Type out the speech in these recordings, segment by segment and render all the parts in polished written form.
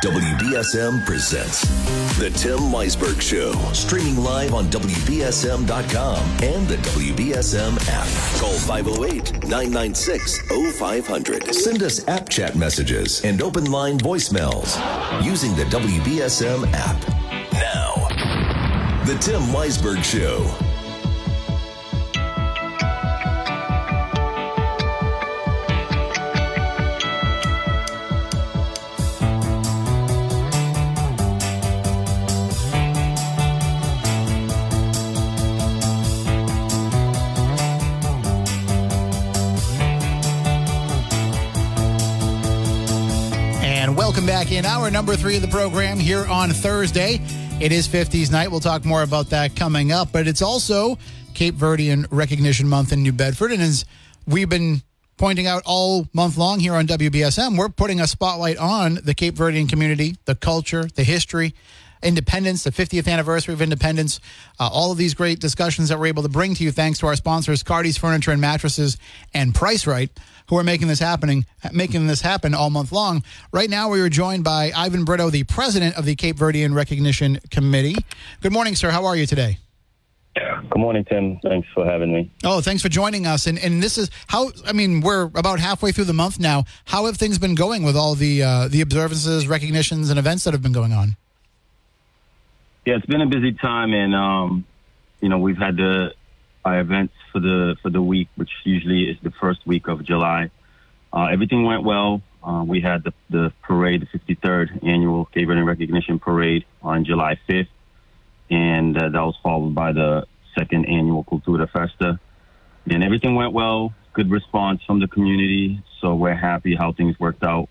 WBSM presents The Tim Weisberg Show, streaming live on WBSM.com and the WBSM app. Call 508-996-0500. Send us app chat messages and open line voicemails using the WBSM app. Now, The Tim Weisberg Show. Welcome back in hour number 3 of the program here on Thursday. It is 50s night. We'll talk more about that coming up, but it's also Cape Verdean Recognition Month in New Bedford. And as we've been pointing out all month long here on WBSM, we're putting a spotlight on the Cape Verdean community, the culture, the history, independence, the 50th anniversary of independence, all of these great discussions that we're able to bring to you thanks to our sponsors, Cardi's Furniture and Mattresses and Price Right, who are making this happen all month long. Right now, we are joined by Ivan Brito, the president of the Cape Verdean Recognition Committee. Good morning, sir. How are you today? Good morning, Tim. Thanks for having me. Oh, thanks for joining us. And this is we're about halfway through the month now. How have things been going with all the observances, recognitions, and events that have been going on? Yeah, it's been a busy time, and we've had our events for the week, which usually is the first week of July. Everything went well. We had the parade, the 53rd annual Cape Verdean Recognition Parade on July 5th, and that was followed by the second annual Cultura Festa. And everything went well. Good response from the community, so we're happy how things worked out.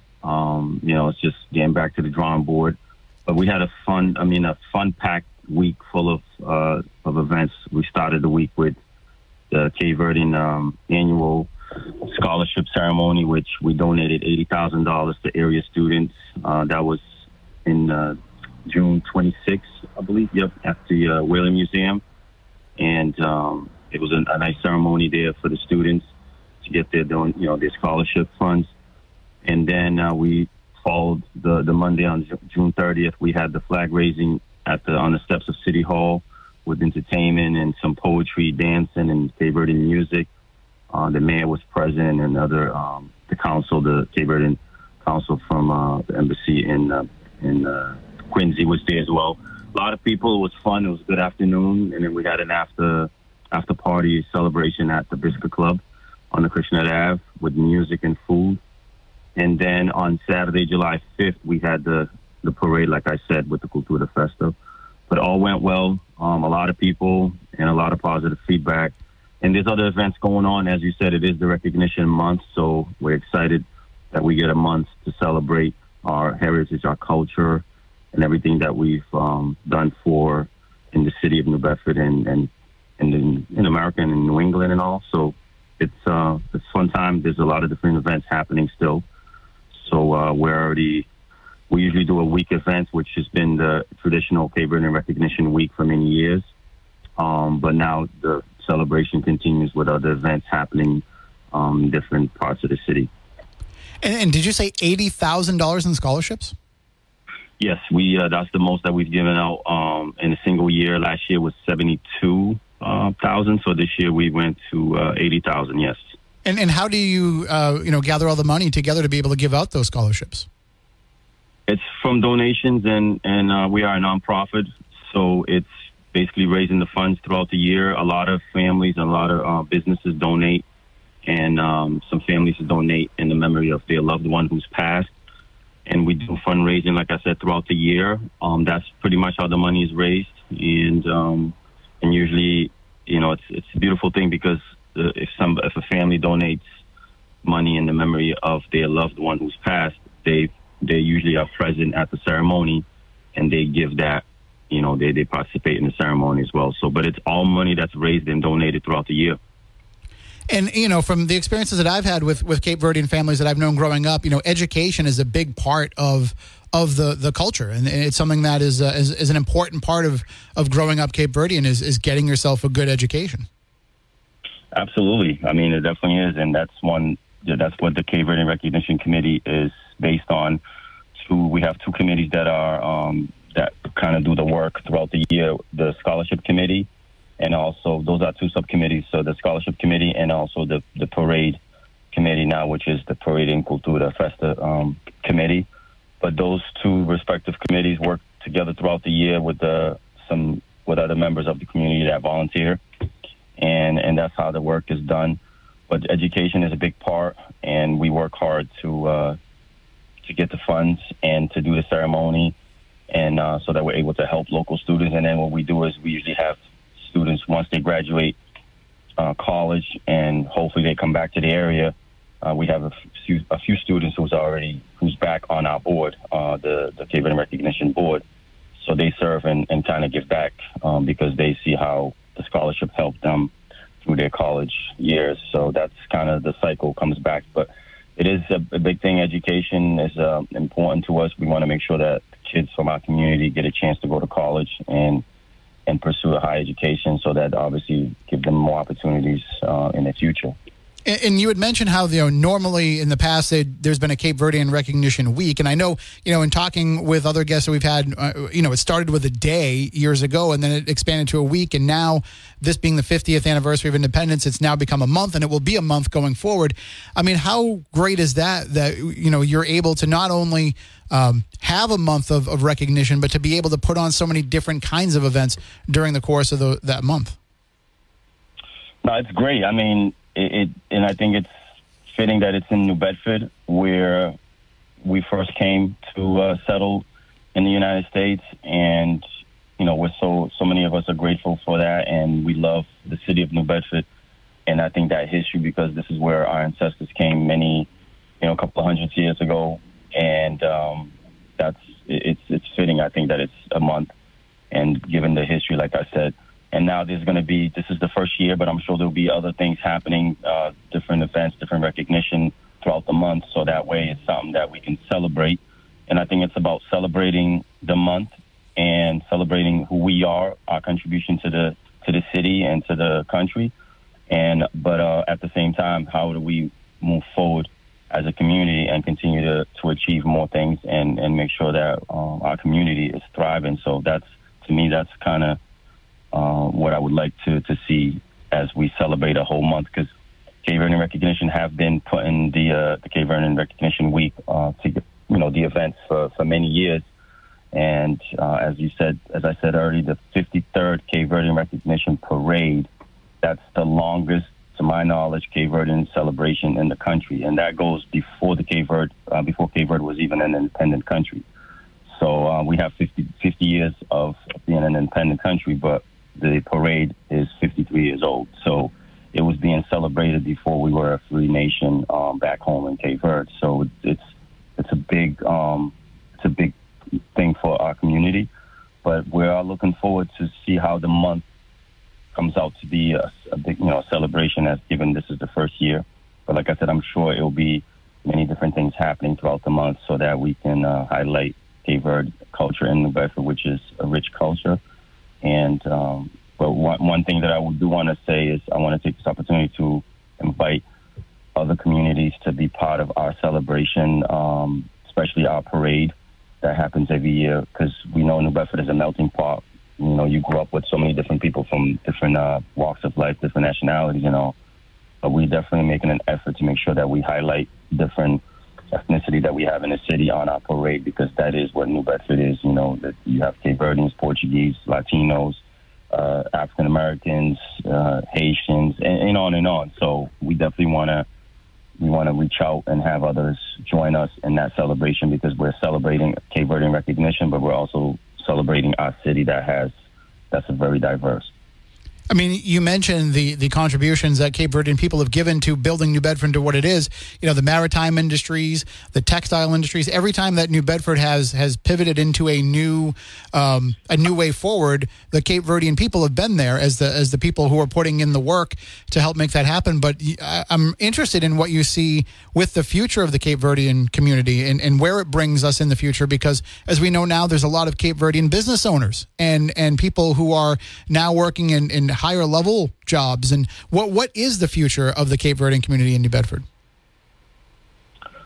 It's just getting back to the drawing board. But we had a fun-packed week full of events. We started the week with the Cape Verdean annual scholarship ceremony, which we donated $80,000 to area students. That was in June 26th, I believe. Yep, at the Whaling Museum. And it was a nice ceremony there for the students to get their scholarship funds. And then we followed the Monday on June 30th. We had the flag raising on the steps of City Hall with entertainment and some poetry, dancing, and Cape Verdean music. The mayor was present, and the council, the Cape Verdean council from the embassy in Quincy was there as well. A lot of people. It was fun. It was a good afternoon, and then we had an after party celebration at the Biscuit Club on the Krishna Ave with music and food. And then on Saturday, July 5th, we had the parade, like I said, with the Cultura Festa. But all went well. A lot of people and a lot of positive feedback. And there's other events going on. As you said, it is the recognition month, so we're excited that we get a month to celebrate our heritage, our culture, and everything that we've done in the city of New Bedford and in America and in New England and all. So it's a fun time. There's a lot of different events happening still. So we usually do a week event, which has been the traditional Cape Verdean Recognition Week for many years. But now the celebration continues with other events happening in different parts of the city. And did you say $80,000 in scholarships? Yes, that's the most that we've given out in a single year. Last year was $72,000, so this year we went to $80,000. Yes. And how do you gather all the money together to be able to give out those scholarships? It's from donations, and we are a nonprofit, so it's basically raising the funds throughout the year. A lot of families and a lot of businesses donate, and some families donate in the memory of their loved one who's passed. And we do fundraising, like I said, throughout the year. That's pretty much how the money is raised, and usually, it's a beautiful thing because if a family donates money in the memory of their loved one who's passed, they usually are present at the ceremony, and they give that, they participate in the ceremony as well. So, but it's all money that's raised and donated throughout the year. And, from the experiences that I've had with Cape Verdean families that I've known growing up, education is a big part of the culture. And it's something that is an important part of growing up Cape Verdean is getting yourself a good education. Absolutely. I mean, it definitely is. And that's what the Cape Verdean Recognition Committee is based on. We have two committees that are that kind of do the work throughout the year. The scholarship committee, and also those are two subcommittees. So the scholarship committee and also the parade committee now, which is the Parade and Cultura Festa committee. But those two respective committees work together throughout the year with with other members of the community that volunteer, and that's how the work is done. But education is a big part, and we work hard to get the funds and to do the ceremony, and so that we're able to help local students. And then what we do is we usually have students, once they graduate college and hopefully they come back to the area, we have a few students who's back on our board, the Cape Verdean Recognition Board. So they serve and kind of give back because they see how the scholarship helped them through their college years. So that's kind of the cycle comes back. But it is a big thing. Education is important to us. We want to make sure that kids from our community get a chance to go to college and pursue a high education, so that obviously give them more opportunities in the future. And you had mentioned how, normally in the past there's been a Cape Verdean Recognition Week, and I know, in talking with other guests that we've had, it started with a day years ago, and then it expanded to a week, and now this being the 50th anniversary of independence, it's now become a month, and it will be a month going forward. I mean, how great is that you're able to not only have a month of recognition, but to be able to put on so many different kinds of events during the course of that month? No, it's great. I mean, and I think it's fitting that it's in New Bedford, where we first came to settle in the United States, and we're so many of us are grateful for that, and we love the city of New Bedford, and I think that history, because this is where our ancestors came many, a couple of hundred years ago, and it's fitting. I think that it's a month, and given the history, like I said. And now this is the first year, but I'm sure there'll be other things happening, different events, different recognition throughout the month. So that way it's something that we can celebrate. And I think it's about celebrating the month and celebrating who we are, our contribution to the city and to the country. But at the same time, how do we move forward as a community and continue to achieve more things and make sure that our community is thriving. So to me, that's kind of what I would like to see as we celebrate a whole month, because Cape Verdean Recognition have been putting the Cape Verdean Recognition Week to the events for many years. And as I said earlier, the 53rd Cape Verdean Recognition Parade, that's the longest, to my knowledge, Cape Verdean celebration in the country, and that goes before Cape Verde was even an independent country. So we have 50 years of being an independent country, but the parade is 53 years old. So it was being celebrated before we were a free nation back home in Cape Verde. So it's a big thing for our community. But we are looking forward to see how the month comes out to be a big celebration, as given this is the first year. But like I said, I'm sure it will be many different things happening throughout the month so that we can highlight Cape Verde culture in New Bedford, which is a rich culture. And but one thing that I do want to say is I want to take this opportunity to invite other communities to be part of our celebration, especially our parade that happens every year, because we know New Bedford is a melting pot. You grew up with so many different people from different walks of life, different nationalities and all. But we're definitely making an effort to make sure that we highlight different ethnicity that we have in the city on our parade, because that is what New Bedford is. That you have Cape Verdeans, Portuguese, Latinos, African Americans, Haitians, and on and on. So we definitely want to reach out and have others join us in that celebration, because we're celebrating Cape Verdean recognition, but we're also celebrating our city that's very diverse. I mean, you mentioned the contributions that Cape Verdean people have given to building New Bedford to what it is. The maritime industries, the textile industries. Every time that New Bedford has pivoted into a new way forward, the Cape Verdean people have been there as the people who are putting in the work to help make that happen. But I'm interested in what you see with the future of the Cape Verdean community and where it brings us in the future, because as we know now, there's a lot of Cape Verdean business owners and people who are now working in higher level jobs. And what is the future of the Cape Verdean community in New Bedford?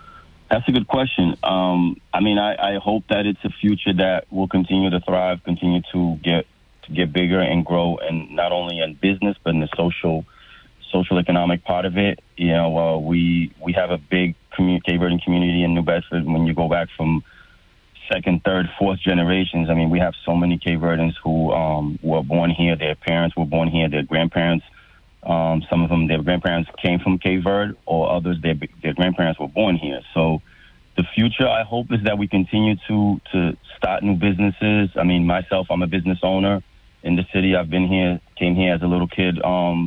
That's a good question. I mean, I hope that it's a future that will continue to thrive, continue to get bigger and grow, and not only in business but in the social economic part of it. You know, we have a big Cape Verdean community in New Bedford. When you go back from second, third, fourth generations, I mean, we have so many Cape Verdeans who were born here. Their parents were born here. Their grandparents. Some of them, their grandparents came from Cape Verde, or others, their grandparents were born here. So the future, I hope, is that we continue to start new businesses. I mean, myself, I'm a business owner in the city. Came here as a little kid,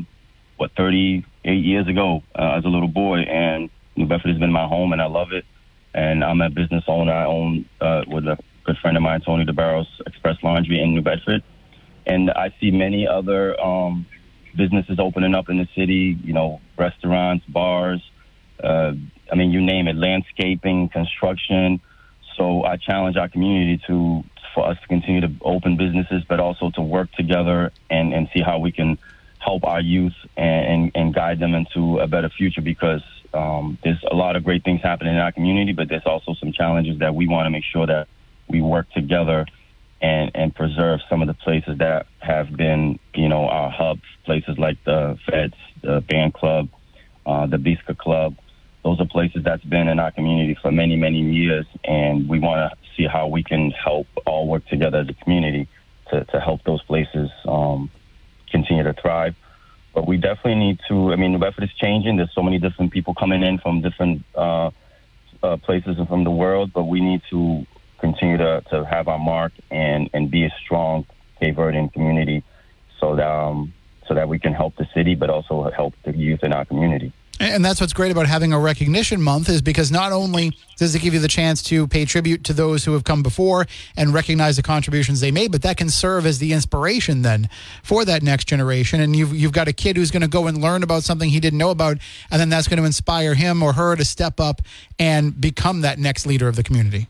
38 years ago, as a little boy, and New Bedford has been my home, and I love it. And I'm a business owner. I own, with a good friend of mine, Tony DeBarros, Express Laundry in New Bedford. And I see many other businesses opening up in the city, you know, restaurants, bars, I mean, you name it, landscaping, construction. So I challenge our community for us to continue to open businesses, but also to work together and see how we can help our youth and guide them into a better future, because there's a lot of great things happening in our community, but there's also some challenges that we want to make sure that we work together and preserve some of the places that have been, you know, our hubs, places like the Feds, the Band Club, the Bisca Club. Those are places that's been in our community for many, many years, and we want to see how we can help all work together as a community to help those places continue to thrive. But we definitely need to, I mean, New Bedford is changing. There's so many different people coming in from different places and from the world, but we need to continue to have our mark and be a strong Cape Verdean community so that we can help the city, but also help the youth in our community. And that's what's great about having a recognition month, is because not only does it give you the chance to pay tribute to those who have come before and recognize the contributions they made, but that can serve as the inspiration then for that next generation. And you've got a kid who's going to go and learn about something he didn't know about, and then that's going to inspire him or her to step up and become that next leader of the community.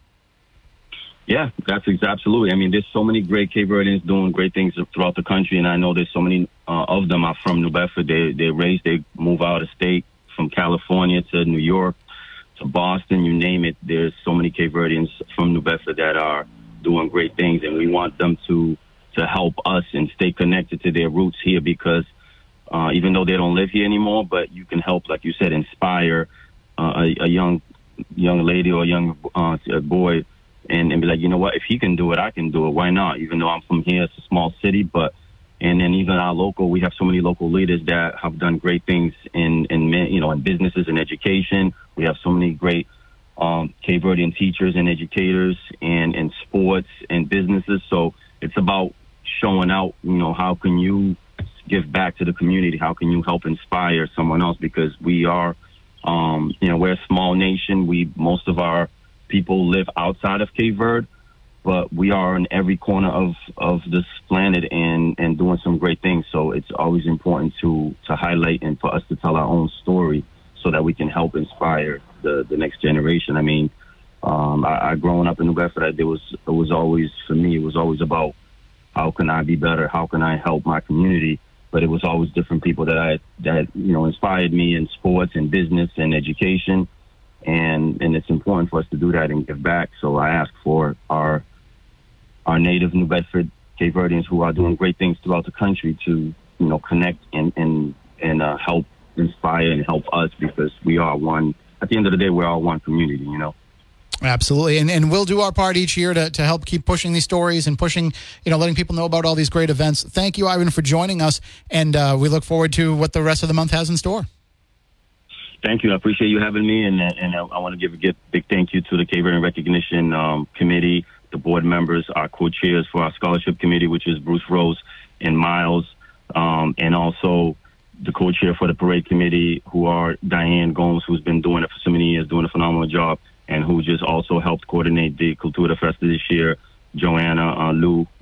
Yeah, that's absolutely. I mean, there's so many great Cape Verdeans doing great things throughout the country, and I know there's so many of them are from New Bedford. They move out of state, from California to New York to Boston, you name it. There's so many Cape Verdeans from New Bedford that are doing great things, and we want them to help us and stay connected to their roots here, because even though they don't live here anymore, but you can help, like you said, inspire a young lady or a young boy and be like, you know what, if he can do it, I can do it. Why not? Even though I'm from here, it's a small city, and then even our local, we have so many local leaders that have done great things in businesses and education. We have so many great Cape Verdean teachers and educators and in sports and businesses. So it's about showing out, you know, how can you give back to the community? How can you help inspire someone else? Because we are, we're a small nation. Most of our people live outside of Cape Verde, but we are in every corner of this planet and doing some great things. So it's always important to highlight and for us to tell our own story so that we can help inspire the next generation. I mean, I growing up in New Bedford, it was always about how can I be better? How can I help my community? But it was always different people that inspired me in sports and business and education. And it's important for us to do that and give back. So I ask for our native New Bedford Cape Verdeans who are doing great things throughout the country to, you know, connect and help inspire and help us, because we are one. At the end of the day, we're all one community, you know. Absolutely. And we'll do our part each year to help keep pushing these stories and pushing, letting people know about all these great events. Thank you, Ivan, for joining us. And we look forward to what the rest of the month has in store. Thank you. I appreciate you having me. And I want to give a big thank you to the Cape Verdean Recognition Committee, the board members, our co-chairs for our scholarship committee, which is Bruce Rose and Miles, and also the co-chair for the parade committee, who are Diane Gomes, who's been doing it for so many years, doing a phenomenal job, and who just also helped coordinate the Cultura Festa this year, Joanna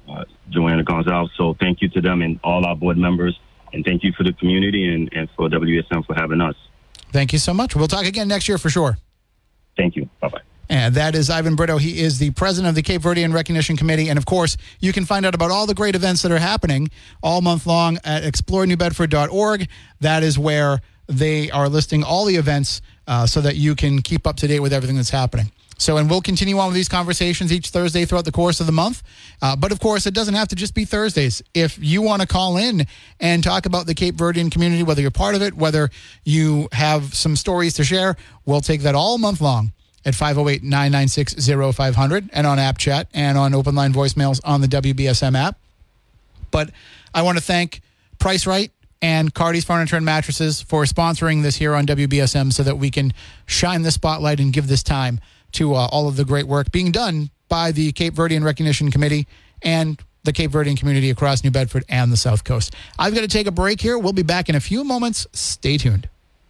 Gonzalez. So thank you to them and all our board members, and thank you for the community and for WSM for having us. Thank you so much. We'll talk again next year for sure. Thank you. Bye-bye. And that is Ivan Brito. He is the president of the Cape Verdean Recognition Committee. And, of course, you can find out about all the great events that are happening all month long at explorenewbedford.org. That is where they are listing all the events so that you can keep up to date with everything that's happening. So, and we'll continue on with these conversations each Thursday throughout the course of the month. But, of course, it doesn't have to just be Thursdays. If you want to call in and talk about the Cape Verdean community, whether you're part of it, whether you have some stories to share, we'll take that all month long at 508-996-0500 and on App Chat and on open line voicemails on the WBSM app. But I want to thank Price Right and Cardi's Furniture and Mattresses for sponsoring this here on WBSM so that we can shine the spotlight and give this time to all of the great work being done by the Cape Verdean Recognition Committee and the Cape Verdean community across New Bedford and the South Coast. I've got to take a break here. We'll be back in a few moments. Stay tuned.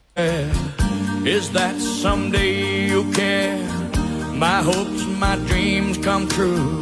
Is that someday you'll care? My hopes, my dreams come true.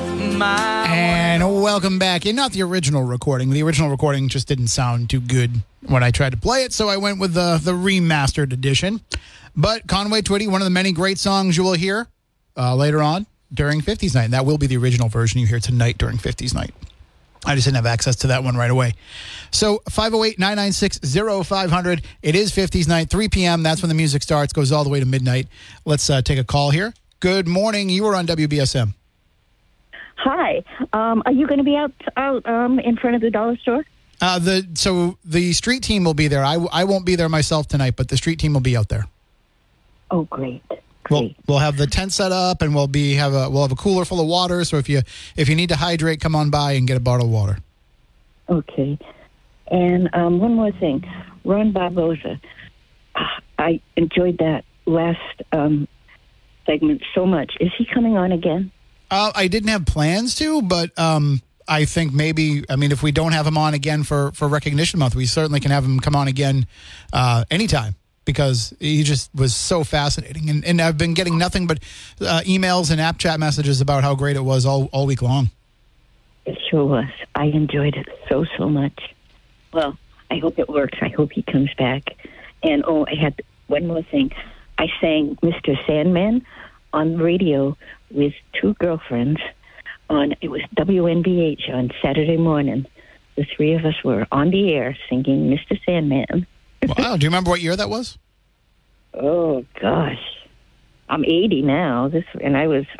And welcome back. And not the original recording. The original recording just didn't sound too good when I tried to play it, so I went with the remastered edition. But Conway Twitty, one of the many great songs you will hear later on during 50s Night. And that will be the original version you hear tonight during 50s Night. I just didn't have access to that one right away. So 508-996-0500. It is 50s Night, 3 p.m. That's when the music starts, goes all the way to midnight. Let's take a call here. Good morning. You are on WBSM. Hi. Are you going to be out in front of the dollar store? So the street team will be there. I won't be there myself tonight, but the street team will be out there. Oh, great. We'll have the tent set up, and we'll have a cooler full of water. So if you need to hydrate, come on by and get a bottle of water. Okay. And one more thing, Ron Barboza. I enjoyed that last segment so much. Is he coming on again? I didn't have plans to, but I think maybe. I mean, if we don't have him on again for Recognition Month, we certainly can have him come on again anytime. Because he just was so fascinating. And I've been getting nothing but emails and app chat messages about how great it was all week long. It sure was. I enjoyed it so much. Well, I hope it works. I hope he comes back. And, I had one more thing. I sang Mr. Sandman on the radio with two girlfriends it was WNBH on Saturday morning. The three of us were on the air singing Mr. Sandman. Wow. Do you remember what year that was? Oh, gosh. I'm 80 now, and I was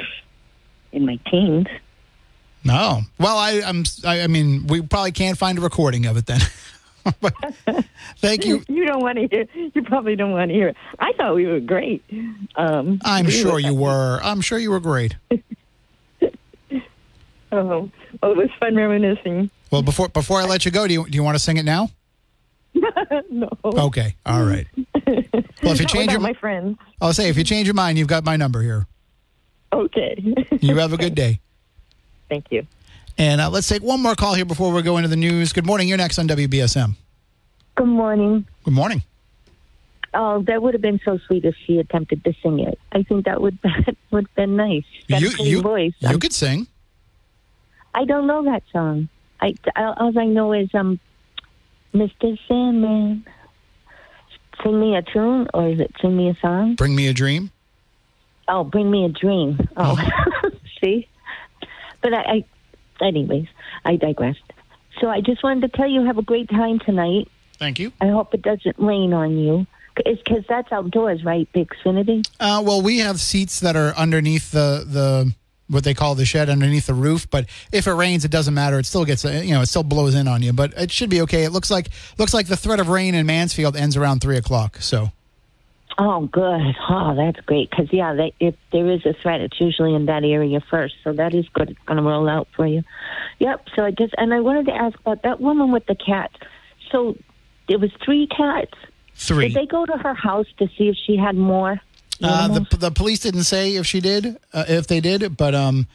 in my teens. No. Well, I mean, we probably can't find a recording of it then. But thank you. You don't want to hear. You probably don't want to hear it. I thought we were great. I'm sure you were. I'm sure you were great. Well, it was fun reminiscing. Well, before I let you go, do you want to sing it now? No. Okay. All right. Well, if you change my friends. I'll say if you change your mind, you've got my number here. Okay. You have a good day. Thank you. And let's take one more call here before we go into the news. Good morning. You're next on WBSM. Good morning. Good morning. Oh, that would have been so sweet if she attempted to sing it. I think that would have been nice. That voice. You could sing. I don't know that song. All I know is Mr. Sandman. Sing me a tune, or is it sing me a song? Bring me a dream. Oh, bring me a dream. Oh, see? But anyways, I digressed. So I just wanted to tell you, have a great time tonight. Thank you. I hope it doesn't rain on you. It's because that's outdoors, right, the Xfinity? Well, we have seats that are underneath the what they call the shed, underneath the roof. But if it rains, it doesn't matter. It still gets, it still blows in on you. But it should be okay. It looks like the threat of rain in Mansfield ends around 3:00. So. Oh, good. Oh, that's great. Because if there is a threat, it's usually in that area first. So that is good. It's going to roll out for you. Yep. So I wanted to ask about that woman with the cats. So there was 3 cats. 3. Did they go to her house to see if she had more? The police didn't say if they did, but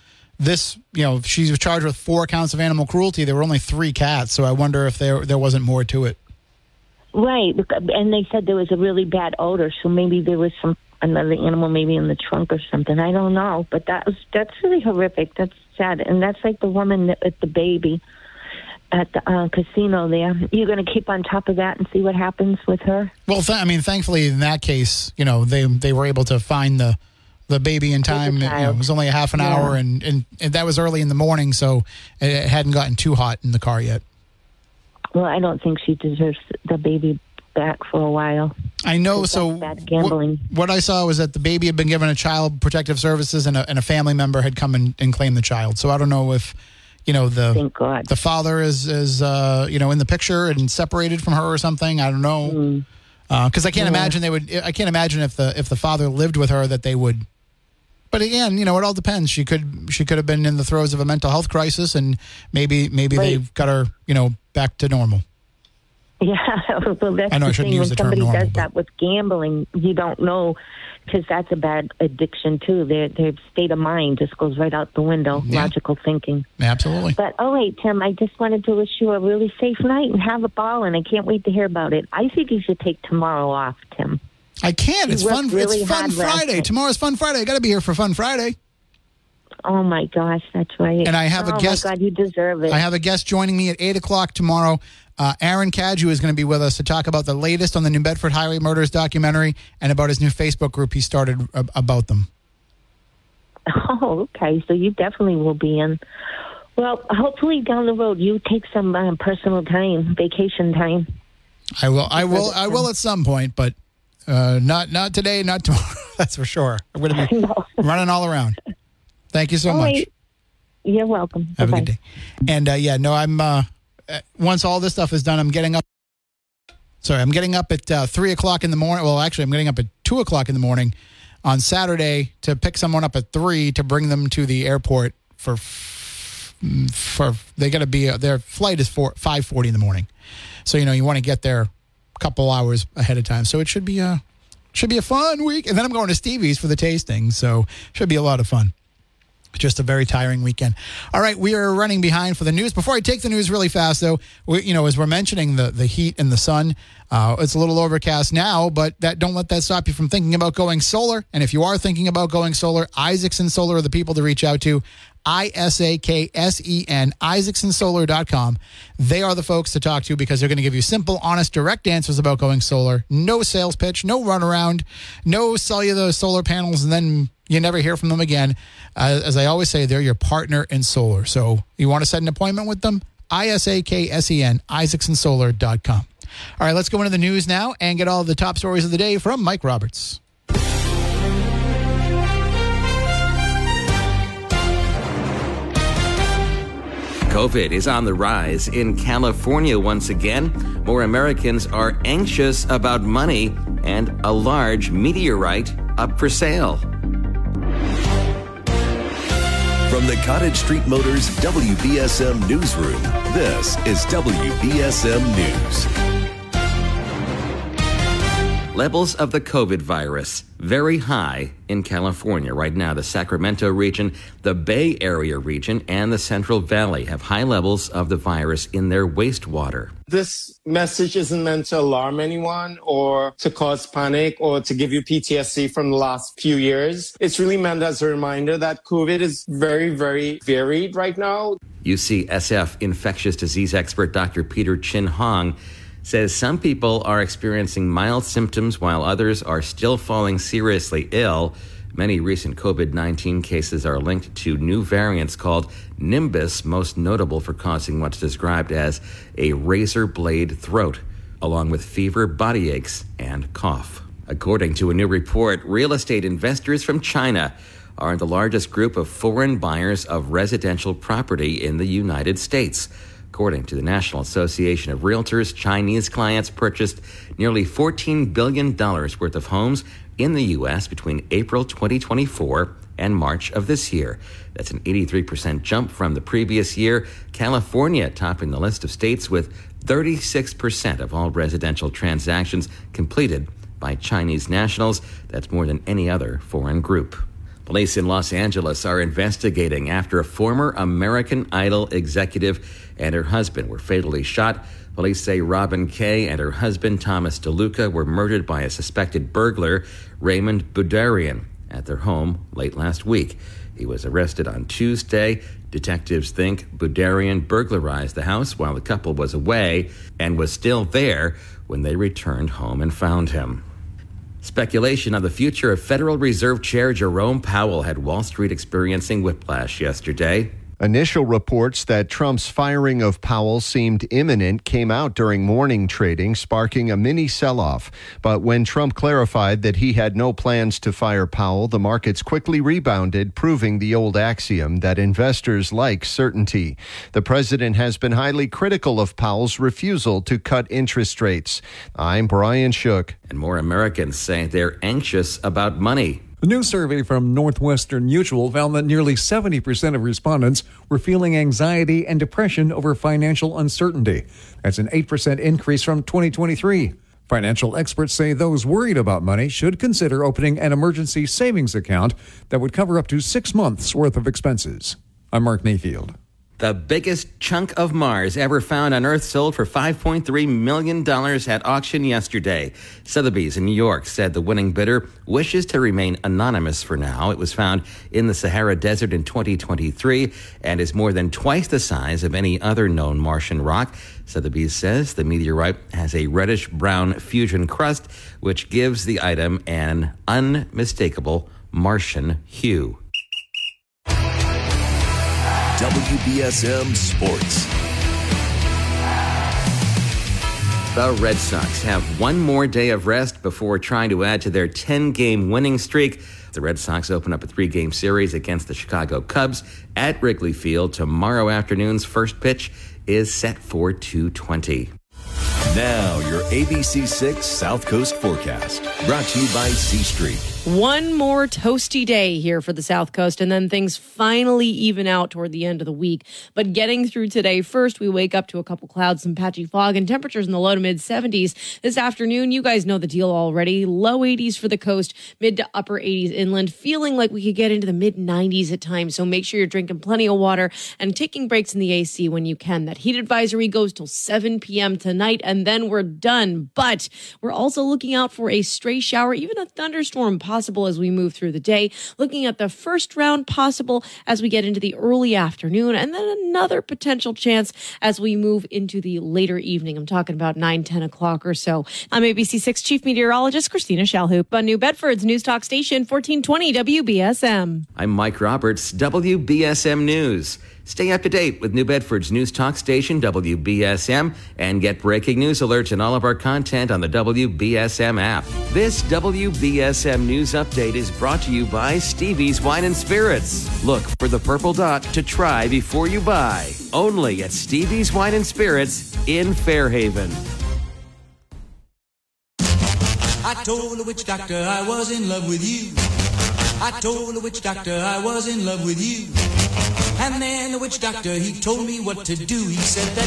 she was charged with 4 counts of animal cruelty. There were only 3 cats, so I wonder if there wasn't more to it. Right, and they said there was a really bad odor, so maybe there was another animal maybe in the trunk or something. I don't know, but that's really horrific. That's sad, and that's like the woman with the baby at the casino there. You're going to keep on top of that and see what happens with her? Well, thankfully in that case, they were able to find the baby in time. It was only a half an hour, and that was early in the morning, so it hadn't gotten too hot in the car yet. Well, I don't think she deserves the baby back for a while. I know. So bad gambling. What I saw was that the baby had been given a child protective services, and a family member had come and claimed the child. So I don't know if, Thank God. the father is in the picture and separated from her or something. I don't know. Because I can't imagine they would. I can't imagine if the father lived with her that they would. But again, it all depends. She could have been in the throes of a mental health crisis, and maybe they've got her back to normal. Yeah, well, that's I know I the shouldn't thing. use When the term somebody normal, does but- that with gambling, you don't know, because that's a bad addiction too. Their state of mind just goes right out the window. Yeah. Logical thinking. Absolutely. But Tim, I just wanted to wish you a really safe night and have a ball, and I can't wait to hear about it. I think you should take tomorrow off, Tim. I can't. It's fun. Really It's Fun hard last Friday. night. Tomorrow's Fun Friday. I got to be here for Fun Friday. Oh my gosh, that's right. And I have a guest. Oh my God, you deserve it. I have a guest joining me at 8:00 tomorrow. Aaron Cadieux is going to be with us to talk about the latest on the New Bedford Highway Murders documentary and about his new Facebook group he started about them. Oh, okay. So you definitely will be in. Well, hopefully down the road you take some personal time, vacation time. I will at some point, but not today, not tomorrow. That's for sure. I'm going to be running all around. Thank you so much. Right. You're welcome. Have Bye-bye. a good day. And I'm once all this stuff is done, I'm getting up. Sorry, I'm getting up at 3:00 in the morning. Well, actually, I'm getting up at 2:00 in the morning on Saturday to pick someone up at 3 to bring them to the airport for they got to be their flight is 5:40 in the morning. So you want to get there a couple hours ahead of time. So it should be a fun week. And then I'm going to Stevie's for the tasting. So should be a lot of fun. Just a very tiring weekend. All right, we are running behind for the news. Before I take the news really fast, though, as we're mentioning the heat and the sun, it's a little overcast now, but don't let that stop you from thinking about going solar. And if you are thinking about going solar, Isaacson Solar are the people to reach out to. ISAKSEN, IsaacsonSolar.com. They are the folks to talk to because they're going to give you simple, honest, direct answers about going solar. No sales pitch, no runaround, no sell you the solar panels and then you never hear from them again. As I always say, they're your partner in solar. So you want to set an appointment with them? ISAKSEN, IsaacsonSolar.com. All right, let's go into the news now and get all the top stories of the day from Mike Roberts. COVID is on the rise in California once again. More Americans are anxious about money and a large meteorite up for sale. From the Cottage Street Motors WBSM Newsroom, this is WBSM News. Levels of the COVID virus very high in California. Right now, the Sacramento region, the Bay Area region, and the Central Valley have high levels of the virus in their wastewater. This message isn't meant to alarm anyone or to cause panic or to give you PTSD from the last few years. It's really meant as a reminder that COVID is very, very varied right now. UCSF infectious disease expert Dr. Peter Chin Hong says some people are experiencing mild symptoms while others are still falling seriously ill. Many recent COVID-19 cases are linked to new variants called Nimbus, most notable for causing what's described as a razor blade throat, along with fever, body aches, and cough. According to a new report, real estate investors from China are the largest group of foreign buyers of residential property in the United States. According to the National Association of Realtors, Chinese clients purchased nearly $14 billion worth of homes in the U.S. between April 2024 and March of this year. That's an 83% jump from the previous year. California topping the list of states with 36% of all residential transactions completed by Chinese nationals. That's more than any other foreign group. Police in Los Angeles are investigating after a former American Idol executive and her husband were fatally shot. Police say Robin Kay and her husband, Thomas DeLuca, were murdered by a suspected burglar, Raymond Budarian, at their home late last week. He was arrested on Tuesday. Detectives think Budarian burglarized the house while the couple was away and was still there when they returned home and found him. Speculation on the future of Federal Reserve Chair Jerome Powell had Wall Street experiencing whiplash yesterday. Initial reports that Trump's firing of Powell seemed imminent came out during morning trading, sparking a mini sell-off. But when Trump clarified that he had no plans to fire Powell, the markets quickly rebounded, proving the old axiom that investors like certainty. The president has been highly critical of Powell's refusal to cut interest rates. I'm Brian Shook. And more Americans say they're anxious about money. A new survey from Northwestern Mutual found that nearly 70% of respondents were feeling anxiety and depression over financial uncertainty. That's an 8% increase from 2023. Financial experts say those worried about money should consider opening an emergency savings account that would cover up to 6 months' worth of expenses. I'm Mark Mayfield. The biggest chunk of Mars ever found on Earth sold for $5.3 million at auction yesterday. Sotheby's in New York said the winning bidder wishes to remain anonymous for now. It was found in the Sahara Desert in 2023 and is more than twice the size of any other known Martian rock. Sotheby's says the meteorite has a reddish-brown fusion crust, which gives the item an unmistakable Martian hue. WBSM Sports. The Red Sox have one more day of rest before trying to add to their 10-game winning streak. The Red Sox open up a 3-game series against the Chicago Cubs at Wrigley Field. Tomorrow afternoon's first pitch is set for 2:20. Now, your ABC6 South Coast forecast, brought to you by C Street. One more toasty day here for the South Coast, and then things finally even out toward the end of the week. But getting through today, first we wake up to a couple clouds, some patchy fog, and temperatures in the low to mid 70s. This afternoon, you guys know the deal already. Low 80s for the coast, mid to upper 80s inland, feeling like we could get into the mid 90s at times. So make sure you're drinking plenty of water and taking breaks in the AC when you can. That heat advisory goes till 7 p.m. tonight, and then we're done. But we're also looking out for a stray shower, even a thunderstorm possible as we move through the day. Looking at the first round possible as we get into the early afternoon, and then another potential chance as we move into the later evening. I'm talking about 9-10 o'clock or so. I'm ABC6 Chief Meteorologist Christina Shalhoop on New Bedford's News Talk Station 1420 WBSM. I'm Mike Roberts, WBSM News. Stay up to date with New Bedford's News Talk Station, WBSM, and get breaking news alerts and all of our content on the WBSM app. This WBSM News Update is brought to you by Stevie's Wine and Spirits. Look for the purple dot to try before you buy. Only at Stevie's Wine and Spirits in Fairhaven. I told the witch doctor I was in love with you. I told the witch doctor I was in love with you. And then the witch doctor, he told me what to do. He said that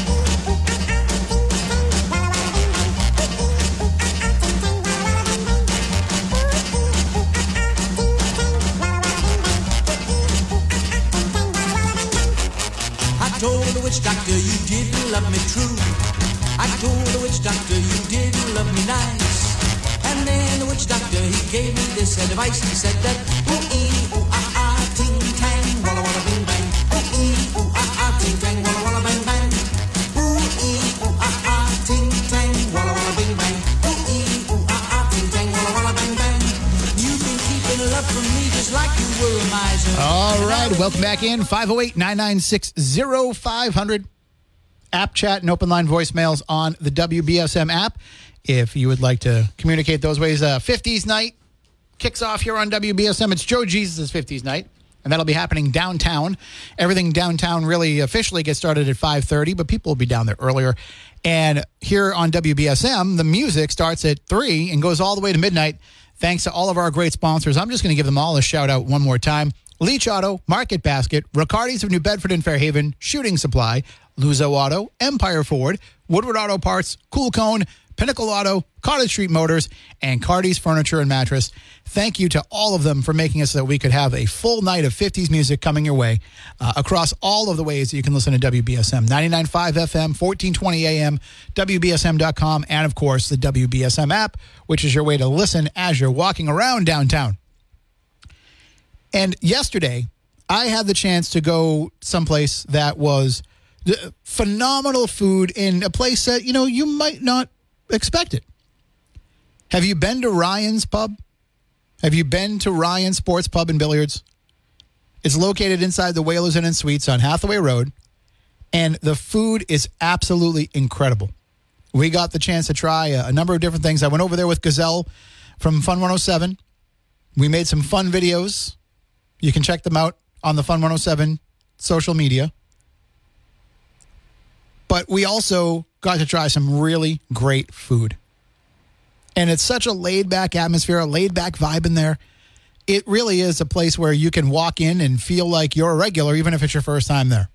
I told the witch doctor you didn't love me true. I told the witch doctor you didn't love me nice. And then the witch doctor, he gave me this advice. He said that ooh-ee, ooh-ah-ah, ting-tang, walla-walla, bing-bang. Ooh-ee, ooh-ah-ah, ting-tang, walla-walla, bang-bang. Ooh-ee, ooh-ah-ah, ting-tang, walla-walla, bing-bang. Ooh-ee, ooh-ah-ah, ting-tang, walla-walla, bang-bang. You've been keeping love from me just like you were a miser. All right, welcome back in. 508-996-0500. App chat and open line voicemails on the WBSM app. If you would like to communicate those ways, 50s night kicks off here on WBSM. It's Joe Jesus' 50s night, and that'll be happening downtown. Everything downtown really officially gets started at 5:30, but people will be down there earlier. And here on WBSM, the music starts at 3 and goes all the way to midnight, thanks to all of our great sponsors. I'm just going to give them all a shout-out one more time. Leach Auto, Market Basket, Riccardi's of New Bedford and Fairhaven, Shooting Supply, Luzo Auto, Empire Ford, Woodward Auto Parts, Cool Cone, Pinnacle Auto, Cottage Street Motors, and Cardi's Furniture and Mattress. Thank you to all of them for making it so that we could have a full night of 50s music coming your way across all of the ways that you can listen to WBSM. 99.5 FM, 1420 AM, WBSM.com, and, of course, the WBSM app, which is your way to listen as you're walking around downtown. And yesterday, I had the chance to go someplace that was phenomenal food in a place that, you know, you might not expect it. Have you been to Ryan's Pub? Have you been to Ryan's Sports Pub and Billiards? It's located inside the Whalers Inn and Suites on Hathaway Road, and the food is absolutely incredible. We got the chance to try a number of different things. I went over there with Gazelle from Fun 107. We made some fun videos. You can check them out on the Fun 107 social media. But we also got to try some really great food. And it's such a laid-back atmosphere, a laid-back vibe in there. It really is a place where you can walk in and feel like you're a regular, even if it's your first time there.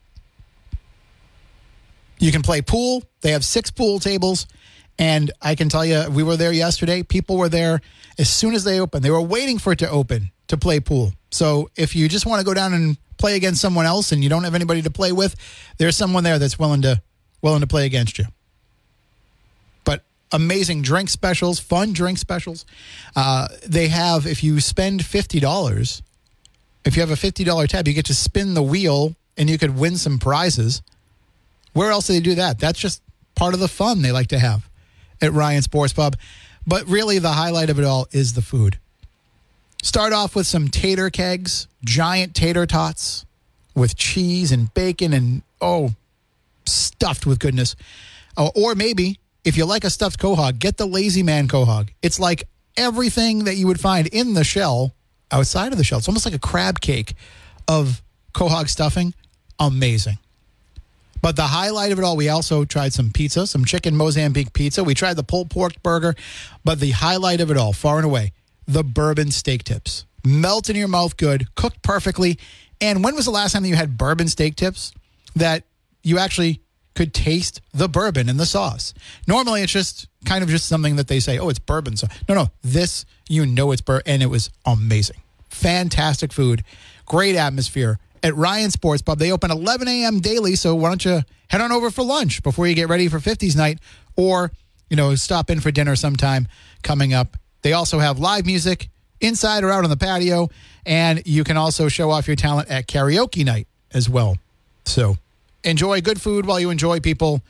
You can play pool. They have 6 pool tables. And I can tell you, we were there yesterday. People were there as soon as they opened. They were waiting for it to open to play pool. So if you just want to go down and play against someone else and you don't have anybody to play with, there's someone there that's willing to play against you. But amazing drink specials, fun drink specials. They have, if you spend $50, if you have a $50 tab, you get to spin the wheel and you could win some prizes. Where else do they do that? That's just part of the fun they like to have at Ryan Sports Pub. But really, the highlight of it all is the food. Start off with some tater kegs, giant tater tots with cheese and bacon and, stuffed with goodness. Or maybe, if you like a stuffed quahog, get the Lazy Man quahog. It's like everything that you would find in the shell outside of the shell. It's almost like a crab cake of quahog stuffing. Amazing. But the highlight of it all, we also tried some pizza, some chicken Mozambique pizza. We tried the pulled pork burger. But the highlight of it all, far and away, the bourbon steak tips. Melt in your mouth good, cooked perfectly. And when was the last time that you had bourbon steak tips that you actually could taste the bourbon in the sauce? Normally, it's just kind of just something that they say, it's bourbon sauce. No, this, it's bourbon. And it was amazing. Fantastic food. Great atmosphere. At Ryan Sports Pub. They open 11 a.m. daily, so why don't you head on over for lunch before you get ready for 50s night, or, stop in for dinner sometime coming up. They also have live music inside or out on the patio, and you can also show off your talent at karaoke night as well. So enjoy good food while you enjoy people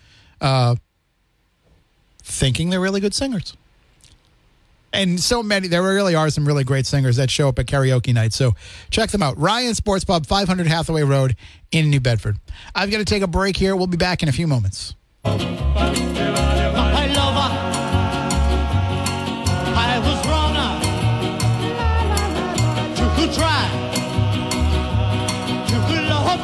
thinking they're really good singers. And there really are some really great singers that show up at karaoke night. So check them out. Ryan Sports Pub, 500 Hathaway Road in New Bedford. I've got to take a break here. We'll be back in a few moments. My lover, I was wrong to try to love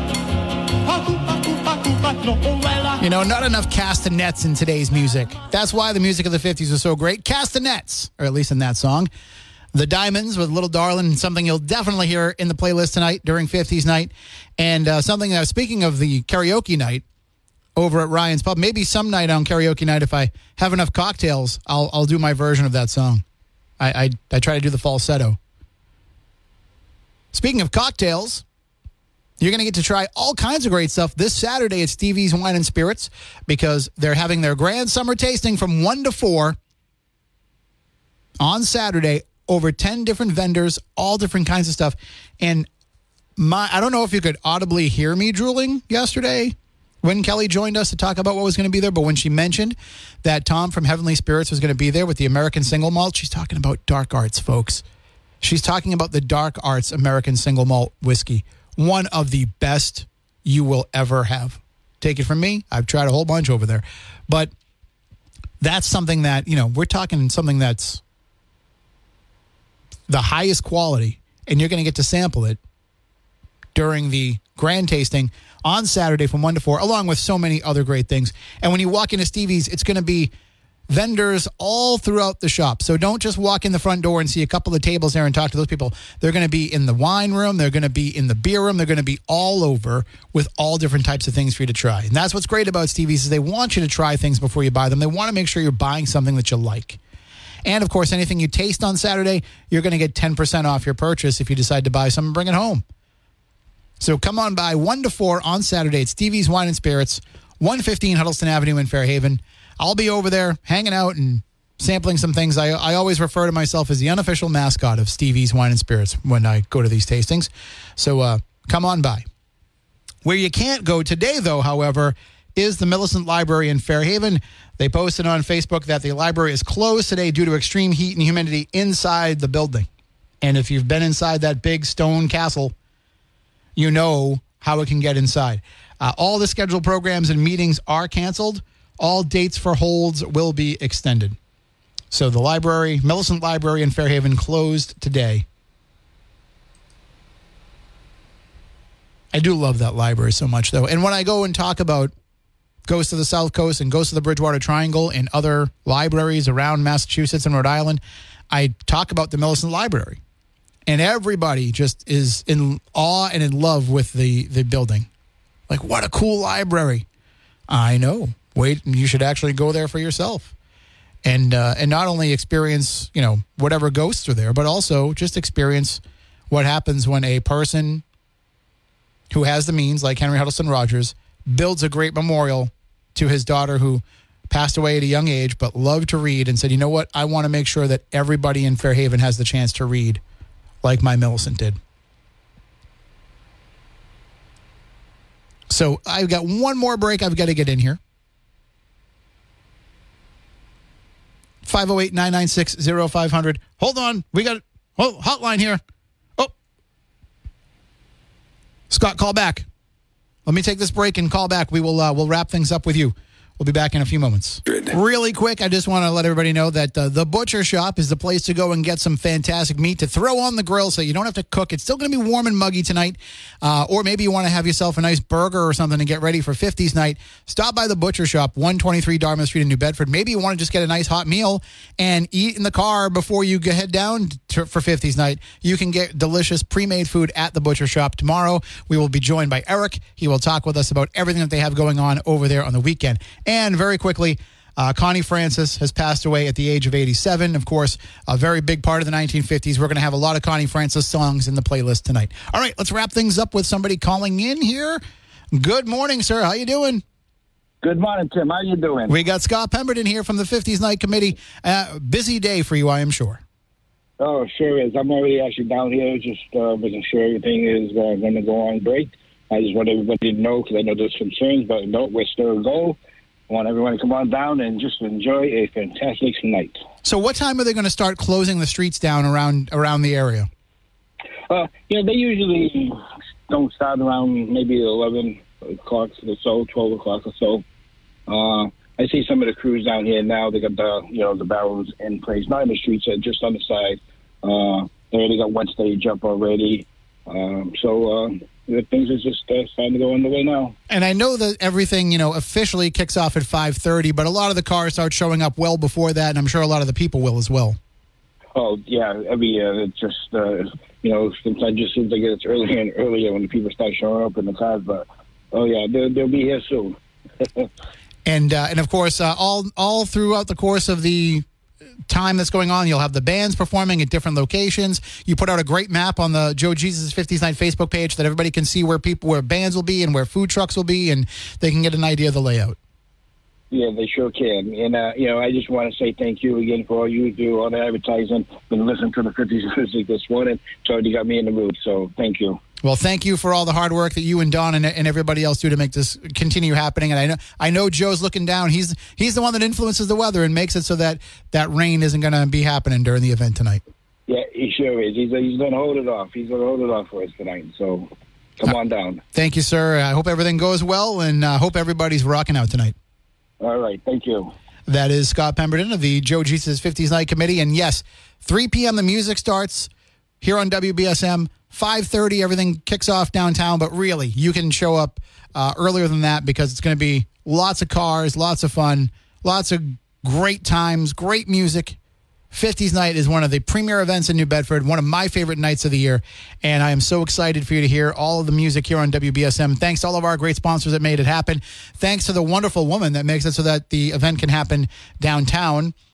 you. Not enough castanets in today's music. That's why the music of the 50s was so great. Castanets, or at least in that song. The Diamonds with Little Darlin', something you'll definitely hear in the playlist tonight during 50s night. And something that, speaking of the karaoke night over at Ryan's Pub, maybe some night on karaoke night, if I have enough cocktails, I'll do my version of that song. I try to do the falsetto. Speaking of cocktails, you're going to get to try all kinds of great stuff this Saturday at Stevie's Wine and Spirits, because they're having their grand summer tasting from 1 to 4 on Saturday. Over 10 different vendors, all different kinds of stuff. And I don't know if you could audibly hear me drooling yesterday when Kelly joined us to talk about what was going to be there, but when she mentioned that Tom from Heavenly Spirits was going to be there with the American Single Malt, she's talking about Dark Arts, folks. She's talking about the Dark Arts American Single Malt whiskey. One of the best you will ever have. Take it from me. I've tried a whole bunch over there. But that's something that, we're talking something that's the highest quality, and you're going to get to sample it during the grand tasting on Saturday from 1 to 4, along with so many other great things. And when you walk into Stevie's, it's going to be vendors all throughout the shop. So don't just walk in the front door and see a couple of tables there and talk to those people. They're going to be in the wine room. They're going to be in the beer room. They're going to be all over with all different types of things for you to try. And that's what's great about Stevie's, is they want you to try things before you buy them. They want to make sure you're buying something that you like. And, of course, anything you taste on Saturday, you're going to get 10% off your purchase if you decide to buy some and bring it home. So come on by 1 to 4 on Saturday at Stevie's Wine and Spirits, 115 Huddleston Avenue in Fairhaven. I'll be over there hanging out and sampling some things. I always refer to myself as the unofficial mascot of Stevie's Wine and Spirits when I go to these tastings. So come on by. Where you can't go today, though, however, is the Millicent Library in Fairhaven. They posted on Facebook that the library is closed today due to extreme heat and humidity inside the building. And if you've been inside that big stone castle, you know how it can get inside. All the scheduled programs and meetings are canceled. All dates for holds will be extended. So the library, Millicent Library in Fairhaven, closed today. I do love that library so much, though. And when I go and talk about Ghosts of the South Coast and Ghosts of the Bridgewater Triangle and other libraries around Massachusetts and Rhode Island, I talk about the Millicent Library. And everybody just is in awe and in love with the building. Like, what a cool library. I know. Wait, you should actually go there for yourself. And not only experience, whatever ghosts are there, but also just experience what happens when a person who has the means, like Henry Huddleston Rogers, builds a great memorial to his daughter who passed away at a young age but loved to read and said, you know what, I want to make sure that everybody in Fairhaven has the chance to read like my Millicent did. So I've got one more break I've got to get in here. 508-996-0500. Hold on. We got hotline here. Oh. Scott, call back. Let me take this break and call back. We'll wrap things up with you. We'll be back in a few moments. Really quick, I just want to let everybody know that the Butcher Shop is the place to go and get some fantastic meat to throw on the grill so you don't have to cook. It's still going to be warm and muggy tonight. Or maybe you want to have yourself a nice burger or something to get ready for 50s night. Stop by the Butcher Shop, 123 Dartmouth Street in New Bedford. Maybe you want to just get a nice hot meal and eat in the car before you head down for 50s night. You can get delicious pre-made food at the Butcher Shop. Tomorrow, we will be joined by Eric. He will talk with us about everything that they have going on over there on the weekend. And very quickly, Connie Francis has passed away at the age of 87. Of course, a very big part of the 1950s. We're going to have a lot of Connie Francis songs in the playlist tonight. All right, let's wrap things up with somebody calling in here. Good morning, sir. How you doing? Good morning, Tim. How you doing? We got Scott Pemberton here from the 50s Night Committee. Busy day for you, I am sure. Oh, sure is. I'm already actually down here, just making sure everything is going to go on great. I just want everybody to know, because I know there's concerns, but no, we're still go. I want everyone to come on down and just enjoy a fantastic night. So what time are they going to start closing the streets down around the area? They usually don't start around maybe 11 o'clock or so, 12 o'clock or so. I see some of the crews down here now. They got the barrels in place, not in the streets, just on the side. They already got one stage up already. Things are just starting to go on the way now. And I know that everything, officially kicks off at 5:30, but a lot of the cars start showing up well before that, and I'm sure a lot of the people will as well. Oh, yeah. Every year, it's just, sometimes just seems like it's earlier and earlier when the people start showing up in the cars, but, oh, yeah, they'll be here soon. And of course, all throughout the course of the time that's going on, you'll have the bands performing at different locations. You put out a great map on the Joe Jesus 50s Night Facebook page that everybody can see where bands will be and where food trucks will be, and they can get an idea of the layout. Yeah, they sure can. And, I just want to say thank you again for all you do, all the advertising. Been listening to the 50s music this morning. It's already got me in the mood, so thank you. Well, thank you for all the hard work that you and Don and everybody else do to make this continue happening. And I know Joe's looking down. He's the one that influences the weather and makes it so that rain isn't going to be happening during the event tonight. Yeah, he sure is. He's going to hold it off. He's going to hold it off for us tonight. So come on down. Thank you, sir. I hope everything goes well, and hope everybody's rocking out tonight. All right. Thank you. That is Scott Pemberton of the Joe Jesus 50s Night Committee. And yes, 3 p.m. the music starts here on WBSM. 5:30, everything kicks off downtown, but really, you can show up earlier than that because it's going to be lots of cars, lots of fun, lots of great times, great music. 50s Night is one of the premier events in New Bedford, one of my favorite nights of the year, and I am so excited for you to hear all of the music here on WBSM. Thanks to all of our great sponsors that made it happen. Thanks to the wonderful woman that makes it so that the event can happen downtown.